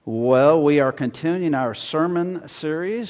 Well, we are continuing our sermon series,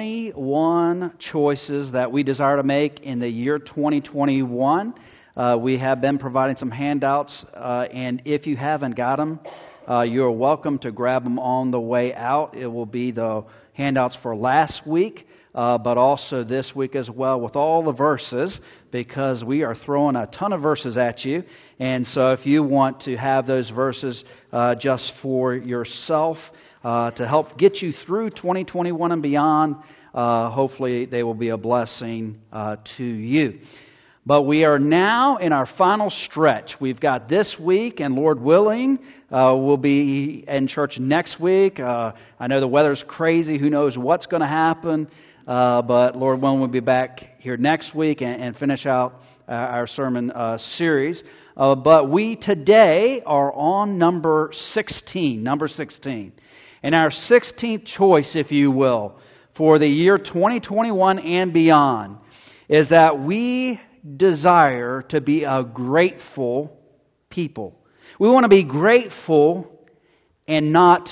21 choices that we desire to make in the year 2021. We have been providing some handouts, and if you haven't got them, you're welcome to grab them on the way out. It will be the handouts for last week, but also this week as well with all the verses, because we are throwing a ton of verses at you. And so if you want to have those verses just for yourself to help get you through 2021 and beyond, hopefully they will be a blessing to you. But we are now in our final stretch. We've got this week, and Lord willing, we'll be in church next week. I know the weather's crazy. Who knows what's going to happen? But Lord willing, we'll be back here next week and finish out our sermon series. But we today are on number 16. And our 16th choice, if you will, for the year 2021 and beyond is that we desire to be a grateful people. We want to be grateful and not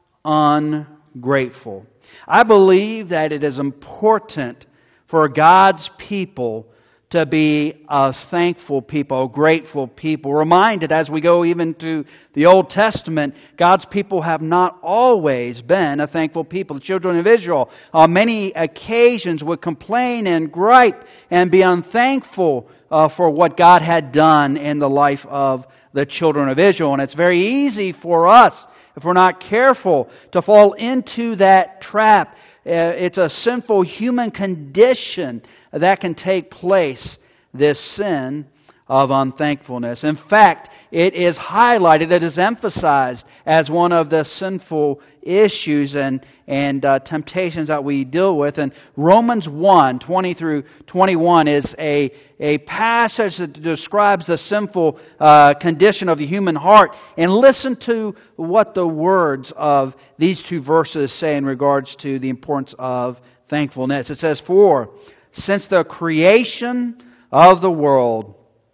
ungrateful. I believe that it is important for God's people to be a thankful people, a grateful people. Reminded as we go even to the Old Testament, God's people have not always been a thankful people. The children of Israel on many occasions would complain and gripe and be unthankful for what God had done in the life of the children of Israel. And it's very easy for us, if we're not careful, to fall into that trap. It's a sinful human condition that can take place, this sin of unthankfulness. In fact, it is highlighted, it is emphasized as one of the sinful issues and temptations that we deal with. And Romans 1, 20 through 21 is a passage that describes the sinful condition of the human heart. And listen to what the words of these two verses say in regards to the importance of thankfulness. It says, "For since the creation of the world,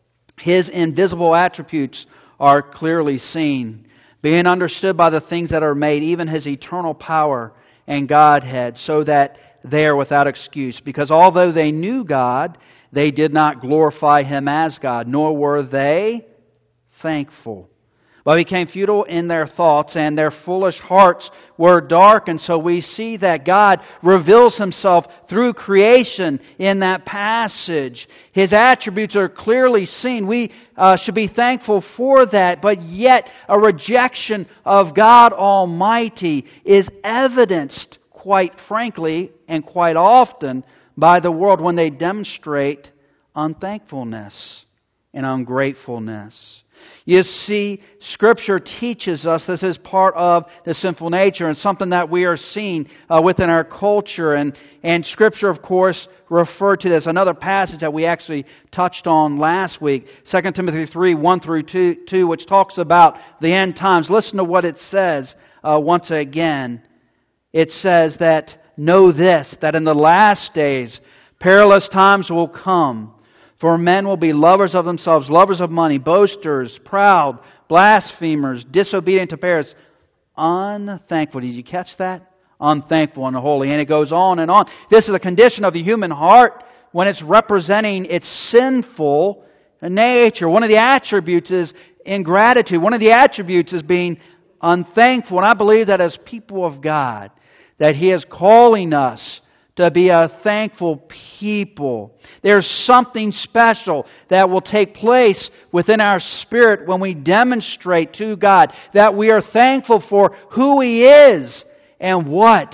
His invisible attributes are clearly seen, being understood by the things that are made, even His eternal power and Godhead, so that they are without excuse. Because although they knew God, they did not glorify Him as God, nor were they thankful, but became futile in their thoughts, and their foolish hearts were darkened." So we see that God reveals Himself through creation in that passage. His attributes are clearly seen. We should be thankful for that, but yet a rejection of God Almighty is evidenced, quite frankly, and quite often by the world when they demonstrate unthankfulness and ungratefulness. You see, Scripture teaches us this is part of the sinful nature and something that we are seeing within our culture. And Scripture, of course, referred to this. Another passage that we actually touched on last week, 2 Timothy 3, 1 through 2, which talks about the end times. Listen to what it says once again. It says that, "Know this, that in the last days perilous times will come. For men will be lovers of themselves, lovers of money, boasters, proud, blasphemers, disobedient to parents, unthankful." Did you catch that? Unthankful and unholy. And it goes on and on. This is a condition of the human heart when it's representing its sinful nature. One of the attributes is ingratitude. One of the attributes is being unthankful. And I believe that as people of God, that He is calling us to be a thankful people. There's something special that will take place within our spirit when we demonstrate to God that we are thankful for who He is and what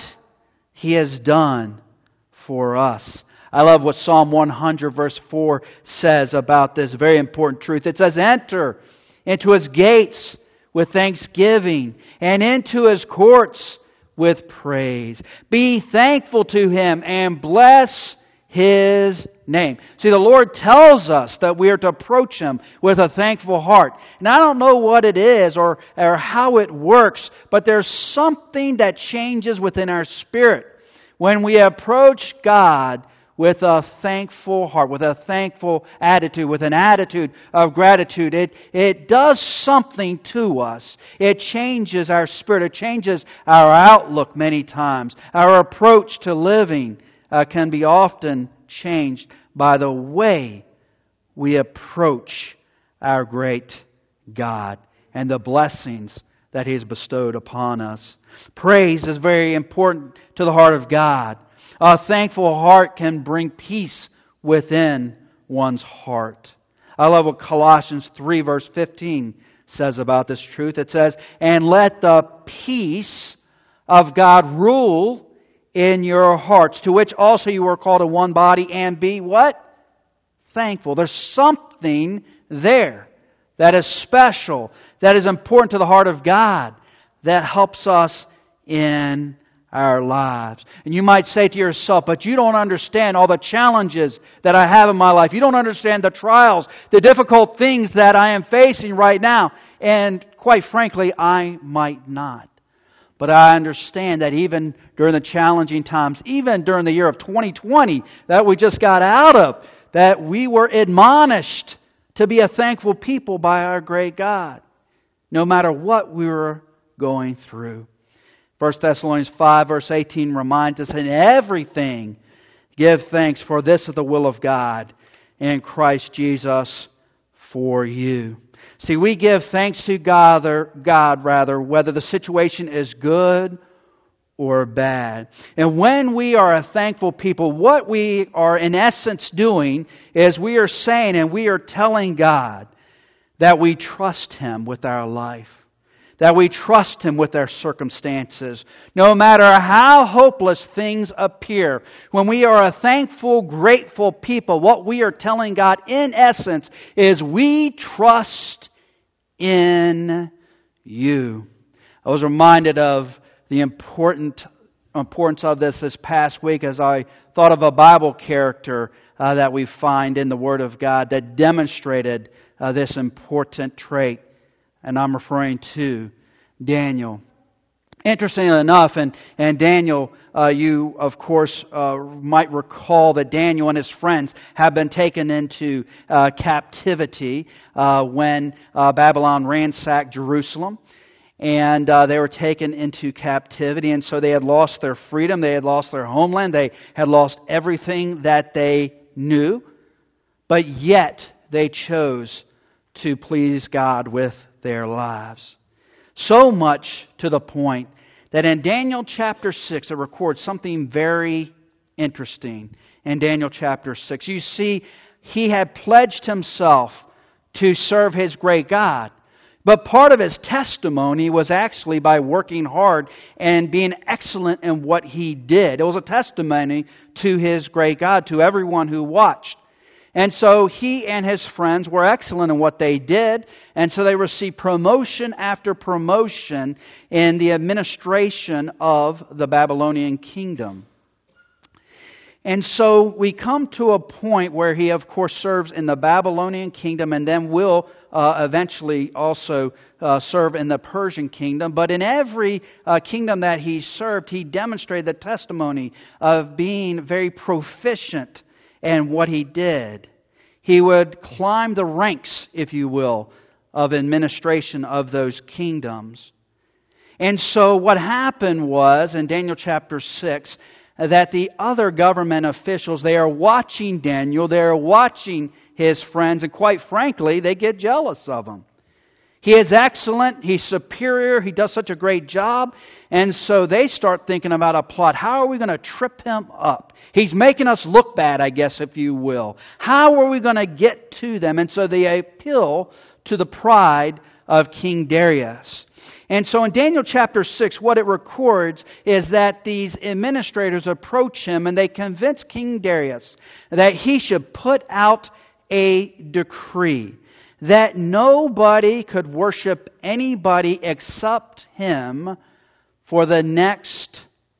He has done for us. I love what Psalm 100 verse 4 says about this very important truth. It says, "Enter into His gates with thanksgiving and into His courts with praise. Be thankful to Him and bless His name." See, the Lord tells us that we are to approach Him with a thankful heart. And I don't know what it is or how it works, but there's something that changes within our spirit when we approach God with a thankful heart, with a thankful attitude, with an attitude of gratitude, it does something to us. It changes our spirit. It changes our outlook many times. Our approach to living can be often changed by the way we approach our great God and the blessings that He has bestowed upon us. Praise is very important to the heart of God. A thankful heart can bring peace within one's heart. I love what Colossians 3 verse 15 says about this truth. It says, "And let the peace of God rule in your hearts, to which also you were called in one body, and be" what? Thankful. There's something there that is special, that is important to the heart of God, that helps us in our lives. And you might say to yourself, "But you don't understand all the challenges that I have in my life. You don't understand the trials, the difficult things that I am facing right now." And quite frankly, I might not. But I understand that even during the challenging times, even during the year of 2020 that we just got out of, that we were admonished to be a thankful people by our great God, no matter what we were going through. 1 Thessalonians 5 verse 18 reminds us, "In everything give thanks, for this is the will of God in Christ Jesus for you." See, we give thanks to God, whether the situation is good or bad. And when we are a thankful people, what we are in essence doing is we are saying and we are telling God that we trust Him with our life, that we trust Him with our circumstances. No matter how hopeless things appear, when we are a thankful, grateful people, what we are telling God in essence is we trust in You. I was reminded of the importance of this past week as I thought of a Bible character that we find in the Word of God that demonstrated this important trait. And I'm referring to Daniel. Interestingly enough, and Daniel, you of course might recall that Daniel and his friends have been taken into captivity when Babylon ransacked Jerusalem. And they were taken into captivity, and so they had lost their freedom, they had lost their homeland, they had lost everything that they knew, but yet they chose to please God with their lives. So much to the point that in Daniel chapter 6 it records something very interesting. In Daniel chapter 6, you see, he had pledged himself to serve his great God. But part of his testimony was actually by working hard and being excellent in what he did. It was a testimony to his great God, to everyone who watched. And so he and his friends were excellent in what they did, and so they received promotion after promotion in the administration of the Babylonian kingdom. And so we come to a point where he, of course, serves in the Babylonian kingdom and then will eventually also serve in the Persian kingdom. But in every kingdom that he served, he demonstrated the testimony of being very proficient in what he did. He would climb the ranks, if you will, of administration of those kingdoms. And so what happened was, in Daniel chapter 6, that the other government officials, they are watching Daniel, they are watching his friends, and quite frankly, they get jealous of him. He is excellent, he's superior, he does such a great job, and so they start thinking about a plot. How are we going to trip him up? He's making us look bad, I guess, if you will. How are we going to get to them? And so they appeal to the pride of King Darius. And so in Daniel chapter 6, what it records is that these administrators approach him and they convince King Darius that he should put out a decree that nobody could worship anybody except him for the next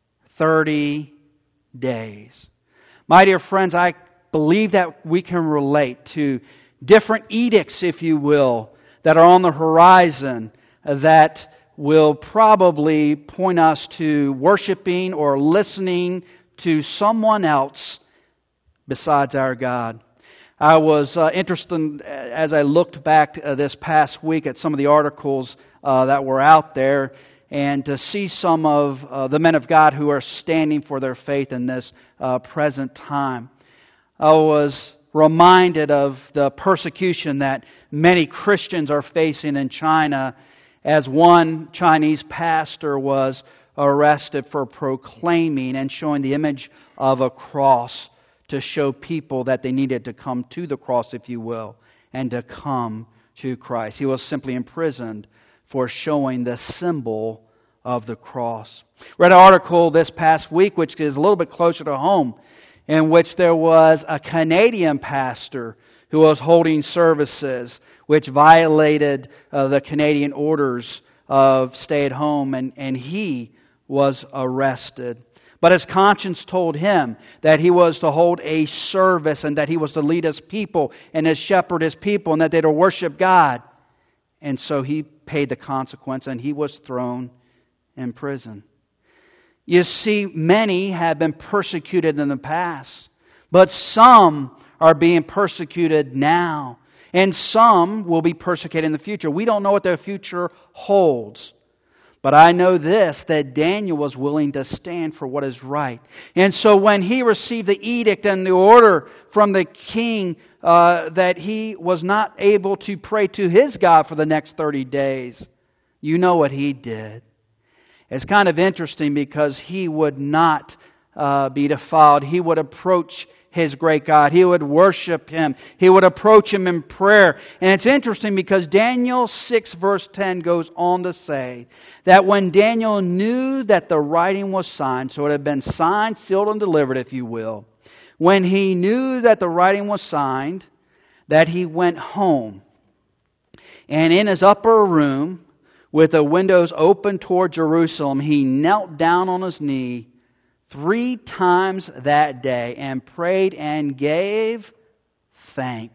30 days. My dear friends, I believe that we can relate to different edicts, if you will, that are on the horizon that will probably point us to worshiping or listening to someone else besides our God. I was interested as I looked back this past week at some of the articles that were out there, and to see some of the men of God who are standing for their faith in this present time. I was reminded of the persecution that many Christians are facing in China, as one Chinese pastor was arrested for proclaiming and showing the image of a cross to show people that they needed to come to the cross, if you will, and to come to Christ. He was simply imprisoned for showing the symbol of the cross. Read an article this past week, which is a little bit closer to home, in which there was a Canadian pastor who was holding services which violated the Canadian orders of stay at home, and he was arrested. But his conscience told him that he was to hold a service and that he was to lead his people and to shepherd his people and that they were to worship God. And so he paid the consequence and he was thrown in prison. You see, many have been persecuted in the past, but some are being persecuted now, and some will be persecuted in the future. We don't know what their future holds. But I know this, that Daniel was willing to stand for what is right. And so when he received the edict and the order from the king that he was not able to pray to his God for the next 30 days, you know what he did. It's kind of interesting because he would not be defiled. He would approach his great God. He would worship Him. He would approach Him in prayer. And it's interesting because Daniel 6 verse 10 goes on to say that when Daniel knew that the writing was signed, so it had been signed, sealed, and delivered, if you will, when he knew that the writing was signed, that he went home. And in his upper room, with the windows open toward Jerusalem, he knelt down on his knee 3 times that day and prayed and gave thanks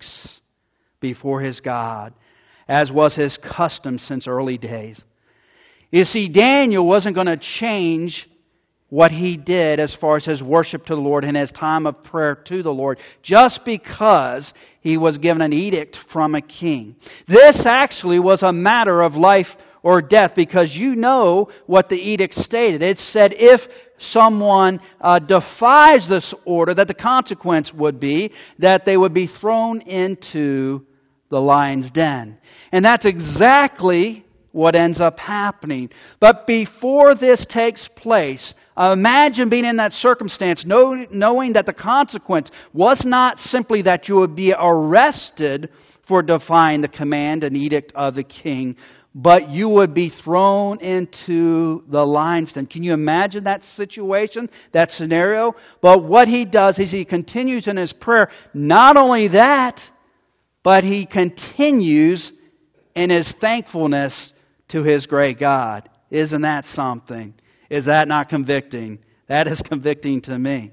before his God, as was his custom since early days. You see, Daniel wasn't going to change what he did as far as his worship to the Lord and his time of prayer to the Lord just because he was given an edict from a king. This actually was a matter of life or death, because you know what the edict stated. It said if someone defies this order, that the consequence would be that they would be thrown into the lion's den. And that's exactly what ends up happening. But before this takes place, imagine being in that circumstance, knowing that the consequence was not simply that you would be arrested for defying the command and edict of the king, but you would be thrown into the lion's den. Can you imagine that situation, that scenario? But what he does is he continues in his prayer. Not only that, but he continues in his thankfulness to his great God. Isn't that something? Is that not convicting? That is convicting to me.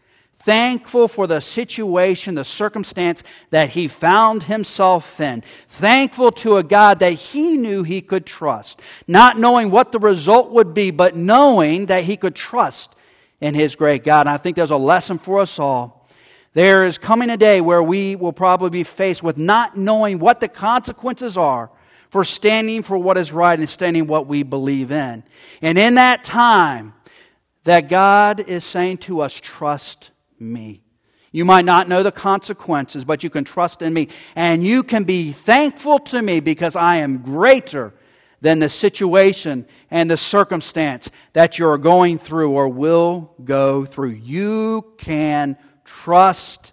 Thankful for the situation, the circumstance that he found himself in. Thankful to a God that he knew he could trust. Not knowing what the result would be, but knowing that he could trust in his great God. And I think there's a lesson for us all. There is coming a day where we will probably be faced with not knowing what the consequences are for standing for what is right and standing what we believe in. And in that time, that God is saying to us, trust me. You might not know the consequences, but you can trust in me. And you can be thankful to me because I am greater than the situation and the circumstance that you're going through or will go through. You can trust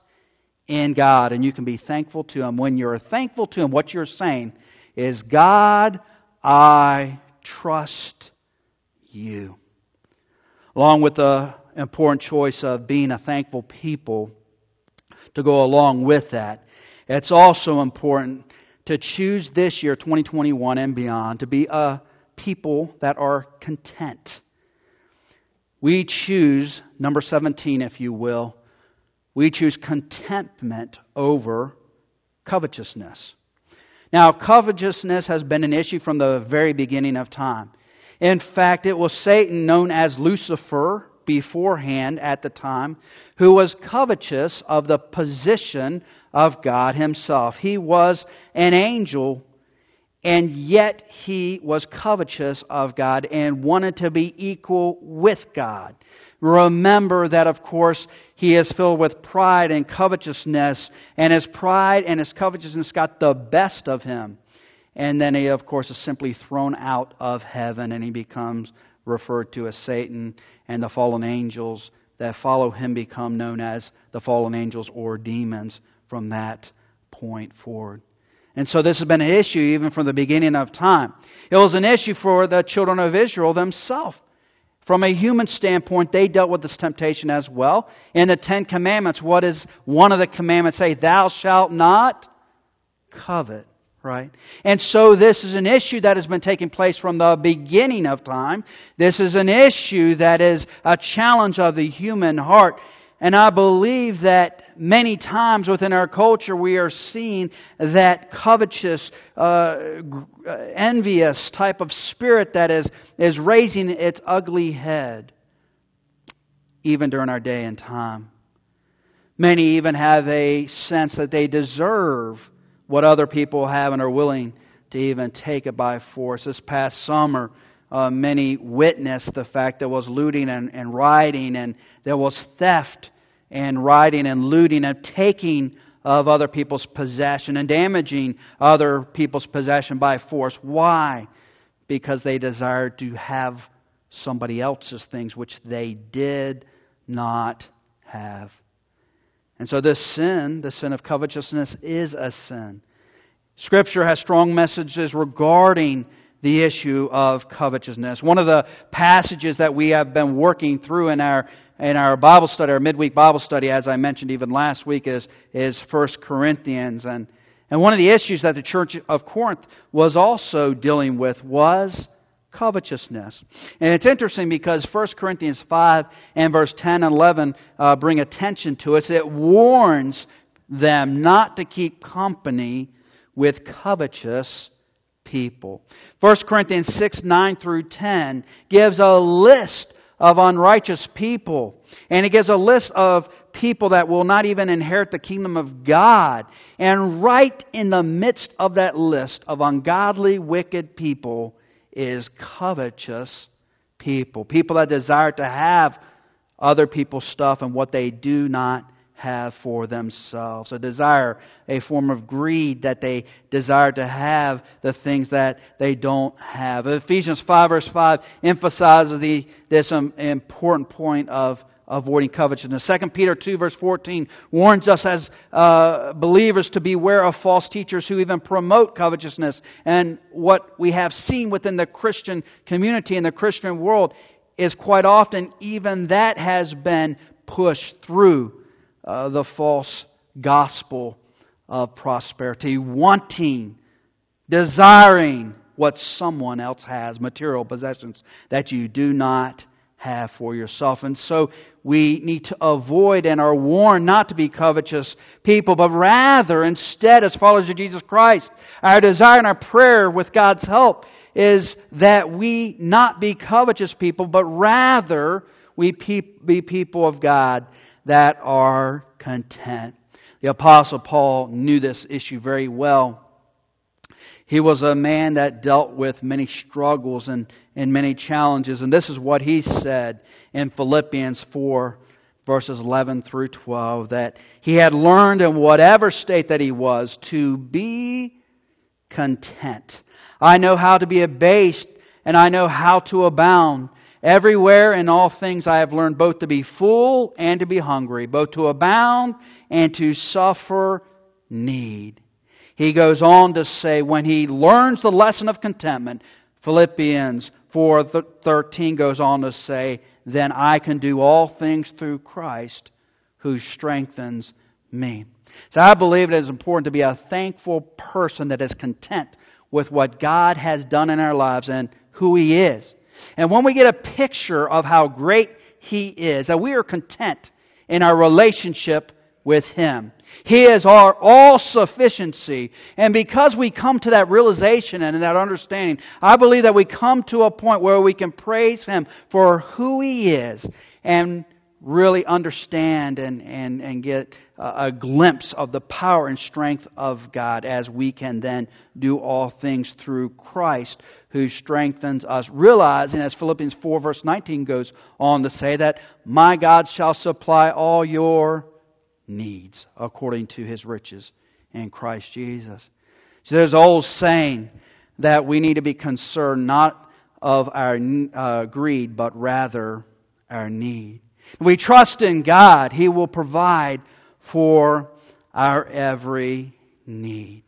in God and you can be thankful to Him. When you're thankful to Him, what you're saying is, God, I trust you. Along with the important choice of being a thankful people to go along with that, it's also important to choose this year, 2021 and beyond, to be a people that are content. We choose, number 17 if you will, we choose contentment over covetousness. Now, covetousness has been an issue from the very beginning of time. In fact, it was Satan, known as Lucifer, beforehand at the time who was covetous of the position of God Himself. He was an angel, and yet he was covetous of God and wanted to be equal with God. Remember that, of course, he is filled with pride and covetousness, and his pride and his covetousness got the best of him. And then he, of course, is simply thrown out of heaven, and he becomes referred to as Satan, and the fallen angels that follow him become known as the fallen angels or demons from that point forward. And so this has been an issue even from the beginning of time. It was an issue for the children of Israel themselves. From a human standpoint, they dealt with this temptation as well. In the Ten Commandments, what does one of the commandments say? Thou shalt not covet. Right? And so this is an issue that has been taking place from the beginning of time. This is an issue that is a challenge of the human heart. And I believe that many times within our culture we are seeing that covetous, envious type of spirit that is raising its ugly head even during our day and time. Many even have a sense that they deserve what other people have and are willing to even take it by force. This past summer, many witnessed the fact there was looting and rioting, and there was theft and rioting and looting and taking of other people's possession and damaging other people's possession by force. Why? Because they desired to have somebody else's things which they did not have. And so this sin, the sin of covetousness, is a sin. Scripture has strong messages regarding the issue of covetousness. One of the passages that we have been working through in our Bible study, our midweek Bible study, as I mentioned even last week, is 1 Corinthians. And one of the issues that the church of Corinth was also dealing with was covetousness. And it's interesting because 1 Corinthians 5 and verse 10 and 11 bring attention to us. It warns them not to keep company with covetous people. 1 Corinthians 6, 9 through 10 gives a list of unrighteous people. And it gives a list of people that will not even inherit the kingdom of God. And right in the midst of that list of ungodly, wicked people is covetous people. People that desire to have other people's stuff and what they do not have for themselves. A desire, a form of greed that they desire to have the things that they don't have. Ephesians 5 verse 5 emphasizes this important point of avoiding covetousness. 2 Peter 2 verse 14 warns us as believers to beware of false teachers who even promote covetousness. And what we have seen within the Christian community and the Christian world is quite often even that has been pushed through the false gospel of prosperity, wanting, desiring what someone else has, material possessions that you do not have for yourself. And so we need to avoid and are warned not to be covetous people, but rather, instead, as followers of Jesus Christ, our desire and our prayer with God's help is that we not be covetous people, but rather we be people of God that are content. The Apostle Paul knew this issue very well. He was a man that dealt with many struggles and many challenges. And this is what he said in Philippians 4, verses 11 through 12, that he had learned in whatever state that he was to be content. I know how to be abased, and I know how to abound. Everywhere in all things I have learned both to be full and to be hungry, both to abound and to suffer need. He goes on to say, when he learns the lesson of contentment, Philippians 4:13 goes on to say, then I can do all things through Christ who strengthens me. So I believe it is important to be a thankful person that is content with what God has done in our lives and who He is. And when we get a picture of how great He is, that we are content in our relationship with Him. He is our all-sufficiency. And because we come to that realization and that understanding, I believe that we come to a point where we can praise Him for who He is and really understand and get a glimpse of the power and strength of God as we can then do all things through Christ who strengthens us. Realizing, as Philippians 4 verse 19 goes on to say, that my God shall supply all your needs according to His riches in Christ Jesus. So there's an old saying that we need to be concerned not of our greed, but rather our need. If we trust in God, He will provide for our every need.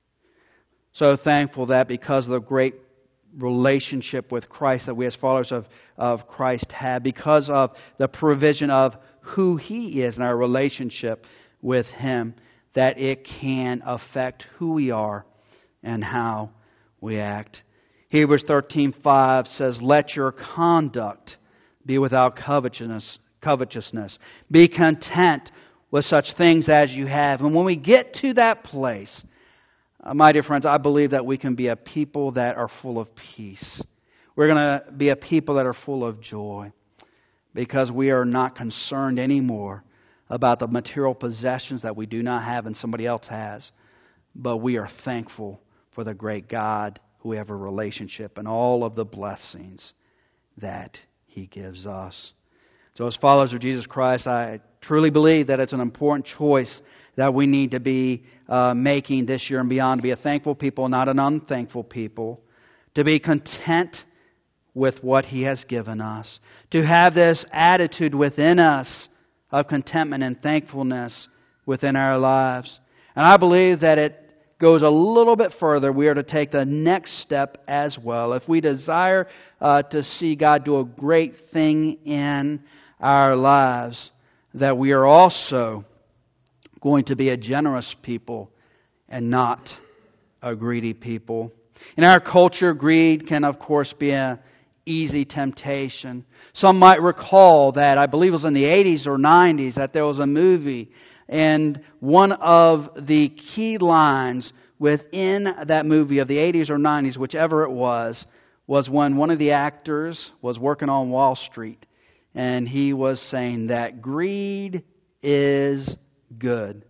So thankful that because of the great relationship with Christ that we as followers of Christ have, because of the provision of who He is in our relationship with Him, that it can affect who we are and how we act. Hebrews 13:5 says, "Let your conduct be without covetousness. Be content with such things as you have." And when we get to that place, my dear friends, I believe that we can be a people that are full of peace. We're going to be a people that are full of joy because we are not concerned anymore about the material possessions that we do not have and somebody else has. But we are thankful for the great God who we have a relationship and all of the blessings that He gives us. So as followers of Jesus Christ, I truly believe that it's an important choice that we need to be making this year and beyond, to be a thankful people, not an unthankful people, to be content with what He has given us, to have this attitude within us of contentment and thankfulness within our lives. And I believe that it goes a little bit further. We are to take the next step as well. If we desire to see God do a great thing in our lives, that we are also going to be a generous people and not a greedy people. In our culture, greed can, of course, be an easy temptation. Some might recall that, I believe it was in the 80s or 90s, that there was a movie, and one of the key lines within that movie of the 80s or 90s, whichever it was when one of the actors was working on Wall Street, and he was saying that greed is good.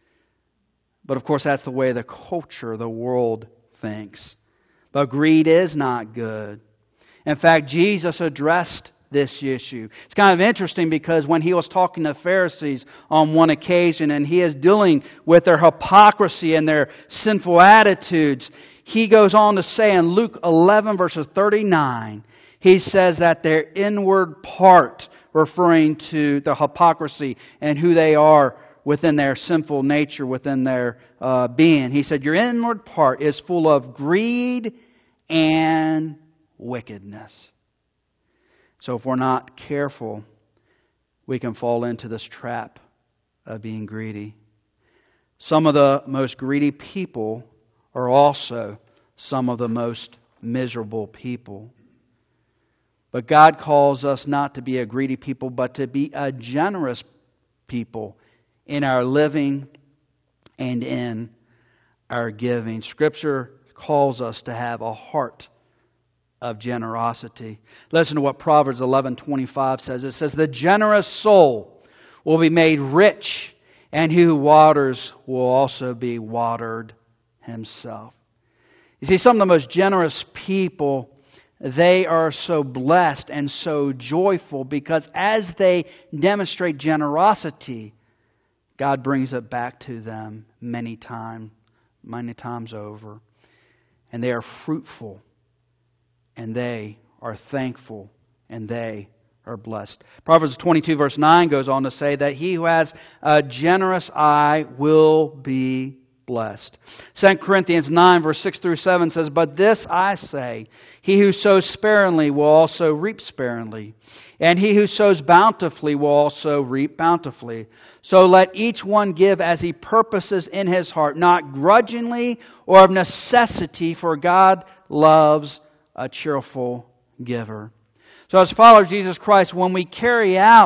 But of course, that's the way the culture, the world thinks. But greed is not good. In fact, Jesus addressed this issue. It's kind of interesting because when He was talking to Pharisees on one occasion and He is dealing with their hypocrisy and their sinful attitudes, He goes on to say in Luke 11 verses 39, He says that their inward part, referring to the hypocrisy and who they are within their sinful nature, within their being. He said, your inward part is full of greed and wickedness. So if we're not careful, we can fall into this trap of being greedy. Some of the most greedy people are also some of the most miserable people. But God calls us not to be a greedy people, but to be a generous people in our living and in our giving. Scripture calls us to have a heart of generosity. Listen to what Proverbs 11:25 says. It says, the generous soul will be made rich, and he who waters will also be watered himself. You see, some of the most generous people, they are so blessed and so joyful because as they demonstrate generosity, God brings it back to them many times over. And they are fruitful, and they are thankful, and they are blessed. Proverbs 22 verse 9 goes on to say that he who has a generous eye will be blessed. 2 Corinthians 9 verse 6 through 7 says, but this I say, he who sows sparingly will also reap sparingly, and he who sows bountifully will also reap bountifully. So let each one give as he purposes in his heart, not grudgingly or of necessity, for God loves a cheerful giver. So as followers of Jesus Christ, when we carry out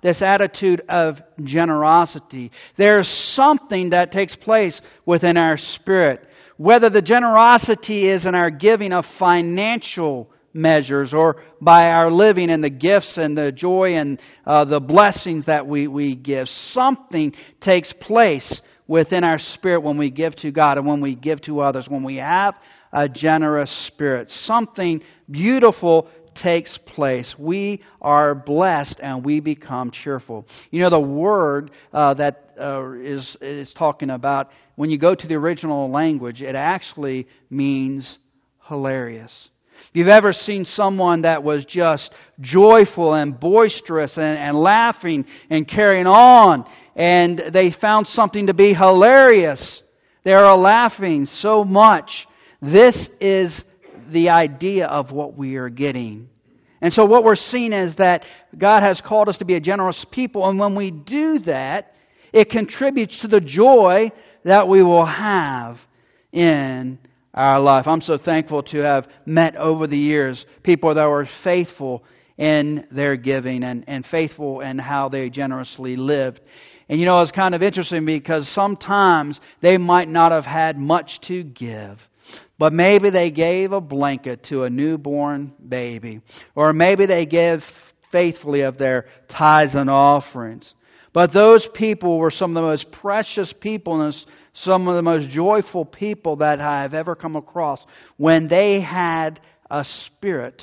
this attitude of generosity. There's something that takes place within our spirit. Whether the generosity is in our giving of financial measures or by our living and the gifts and the joy and the blessings that we give. Something takes place within our spirit when we give to God and when we give to others, when we have a generous spirit. Something beautiful takes place. We are blessed and we become cheerful. You know, the word that is talking about, when you go to the original language, it actually means hilarious. If you've ever seen someone that was just joyful and boisterous and laughing and carrying on, and they found something to be hilarious, they are laughing so much. This is the idea of what we are getting. And so what we're seeing is that God has called us to be a generous people, and when we do that, it contributes to the joy that we will have in our life. I'm so thankful to have met over the years people that were faithful in their giving and faithful in how they generously lived. And you know, it's kind of interesting because sometimes they might not have had much to give, but maybe they gave a blanket to a newborn baby, or maybe they gave faithfully of their tithes and offerings. But those people were some of the most precious people and some of the most joyful people that I have ever come across when they had a spirit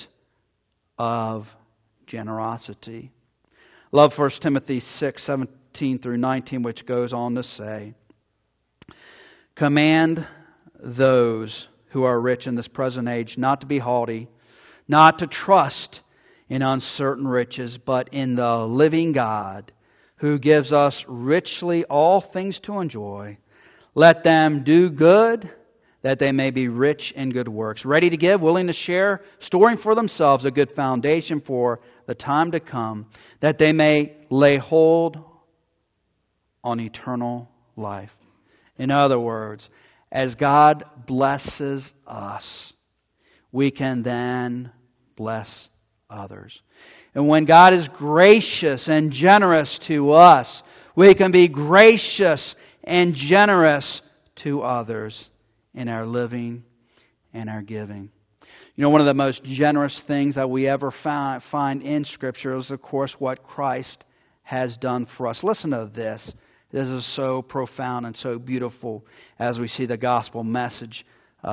of generosity. I love 1 Timothy 6:17 through 19, which goes on to say, "Command those who are rich in this present age not to be haughty, not to trust in uncertain riches, but in the living God, who gives us richly all things to enjoy. Let them do good, that they may be rich in good works, ready to give, willing to share, storing for themselves a good foundation for the time to come, that they may lay hold on eternal life." In other words, as God blesses us, we can then bless others. And when God is gracious and generous to us, we can be gracious and generous to others in our living and our giving. You know, one of the most generous things that we ever find in Scripture is, of course, what Christ has done for us. Listen to this. This is so profound and so beautiful as we see the gospel message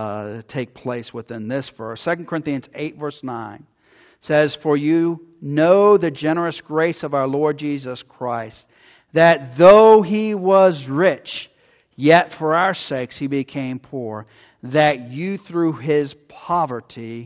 take place within this verse. 2 Corinthians 8, verse 9 says, "For you know the generous grace of our Lord Jesus Christ, that though He was rich, yet for our sakes He became poor, that you through His poverty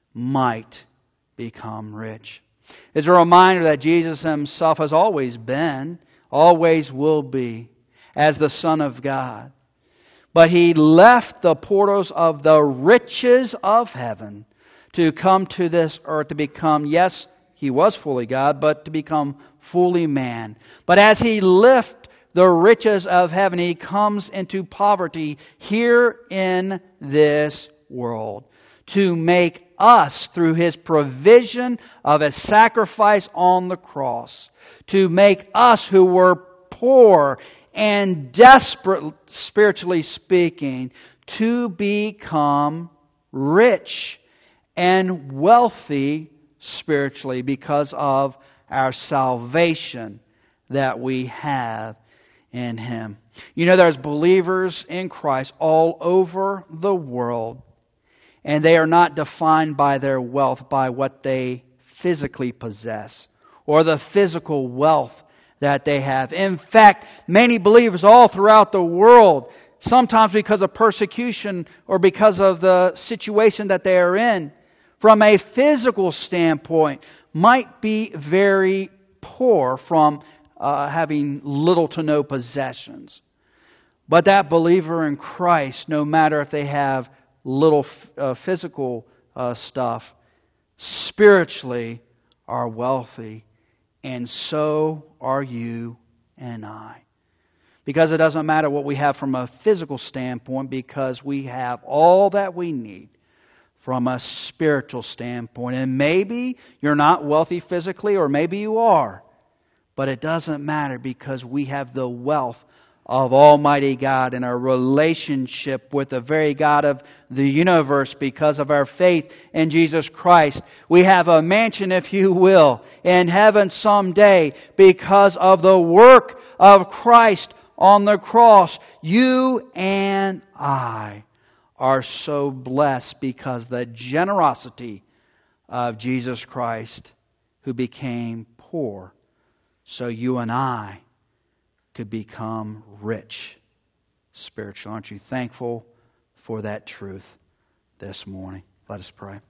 might become rich." It's a reminder that Jesus Himself has always been, always will be, as the Son of God. But He left the portals of the riches of heaven to come to this earth to become, yes, He was fully God, but to become fully man. But as He lifts the riches of heaven, He comes into poverty here in this world to make us, through His provision of a sacrifice on the cross, to make us who were poor and desperate, spiritually speaking, to become rich and wealthy spiritually because of our salvation that we have in Him. You know, there's believers in Christ all over the world, and they are not defined by their wealth, by what they physically possess, or the physical wealth that they have. In fact, many believers all throughout the world, sometimes because of persecution or because of the situation that they are in, from a physical standpoint, might be very poor from having little to no possessions. But that believer in Christ, no matter if they have little physical stuff, spiritually are wealthy. And so are you and I. Because it doesn't matter what we have from a physical standpoint, because we have all that we need from a spiritual standpoint. And maybe you're not wealthy physically, or maybe you are. But it doesn't matter because we have the wealth of Almighty God and our relationship with the very God of the universe because of our faith in Jesus Christ. We have a mansion, if you will, in heaven someday because of the work of Christ on the cross. You and I are so blessed because the generosity of Jesus Christ, who became poor, so you and I could become rich spiritually. Aren't you thankful for that truth this morning? Let us pray.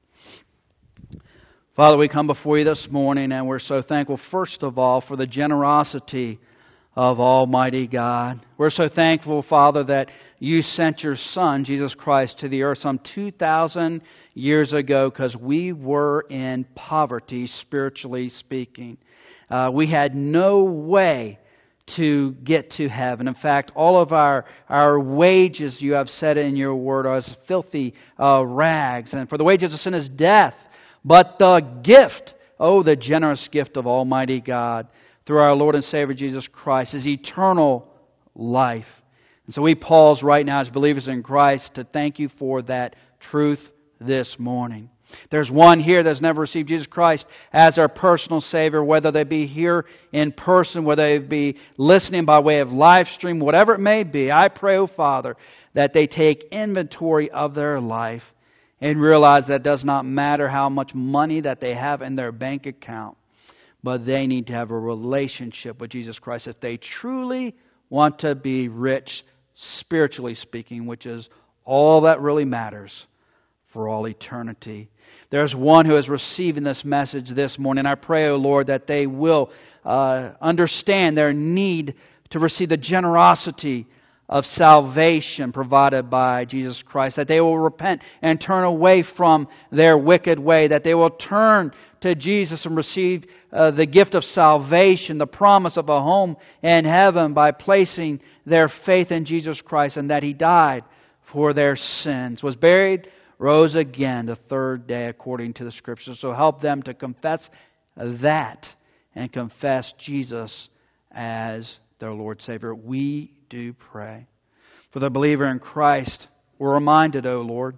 Father, we come before you this morning and we're so thankful, first of all, for the generosity of Almighty God. We're so thankful, Father, that you sent your Son, Jesus Christ, to the earth some 2,000 years ago because we were in poverty, spiritually speaking. We had no way to get to heaven. In fact, all of our wages, you have said in your word, are as filthy rags. And for the wages of sin is death. But the gift, oh, the generous gift of Almighty God, through our Lord and Savior Jesus Christ, is eternal life. And so we pause right now as believers in Christ to thank you for that truth this morning. There's one here that's never received Jesus Christ as our personal Savior, whether they be here in person, whether they be listening by way of live stream, whatever it may be. I pray, oh Father, that they take inventory of their life and realize that it does not matter how much money that they have in their bank account, but they need to have a relationship with Jesus Christ if they truly want to be rich, spiritually speaking, which is all that really matters for all eternity. There's one who is receiving this message this morning. I pray, O Lord, that they will understand their need to receive the generosity of salvation provided by Jesus Christ, that they will repent and turn away from their wicked way, that they will turn to Jesus and receive the gift of salvation, the promise of a home in heaven by placing their faith in Jesus Christ and that He died for their sins, was buried, rose again the third day according to the Scriptures. So help them to confess that and confess Jesus as their Lord Savior. We do pray. For the believer in Christ, we're reminded, O Lord,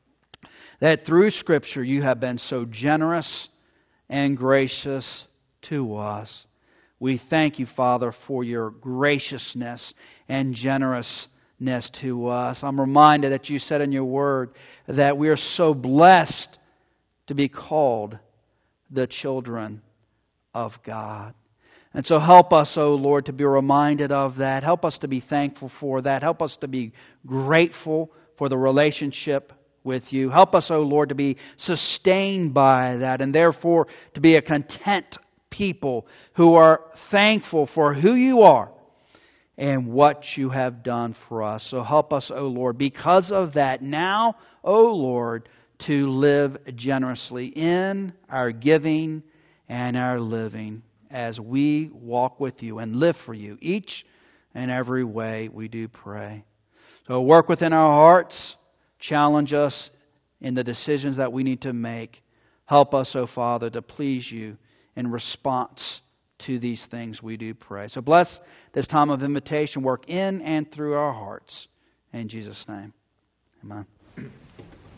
that through Scripture you have been so generous and gracious to us. We thank you, Father, for your graciousness and generousness to us. I'm reminded that you said in your word that we are so blessed to be called the children of God. And so help us, O Lord, to be reminded of that. Help us to be thankful for that. Help us to be grateful for the relationship with you. Help us, O Lord, to be sustained by that and therefore to be a content people who are thankful for who you are and what you have done for us. So help us, O Lord, because of that now, O Lord, to live generously in our giving and our living as we walk with you and live for you each and every way, we do pray. So work within our hearts, challenge us in the decisions that we need to make. Help us, O Father, to please you in response to these things, we do pray. So bless this time of invitation, work in and through our hearts. In Jesus' name, amen.